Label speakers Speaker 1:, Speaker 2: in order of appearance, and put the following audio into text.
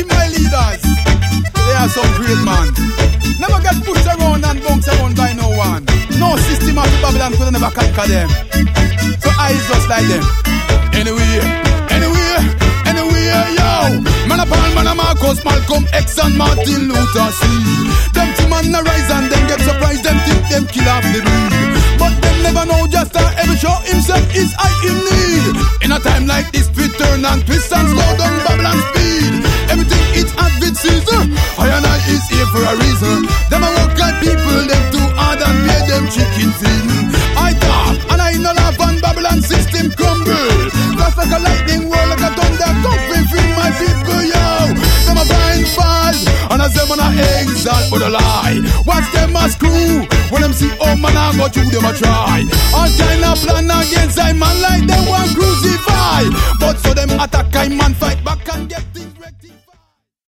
Speaker 1: see my leaders. They are some great man. Never get pushed around and bounced around by no one. No system of Babylon could never conquer them. So I is just like them. Anyway, yo. Man a Paul, man a Marcus, Malcolm X and Martin Luther C. Them two man a rise and then get surprised. Them think them kill off the breed. But them never know just how every show himself is I in need. In a time like this, we turn and twist and slow down Babylon speed. Everything it's at its season. I and I is here for a reason. Them a work like people, them too hard and pay them chicken feeding. I talk and I know laugh and Babylon system crumble. Flash like a lightning, roll like a thunder, come free my people, yo. Them a blind fall, and as them on a exalt for the lie. Watch them a screw, when them see oh man I go through them a try. All kind of plan against I man like them one crucify. But so them attack I man fight back.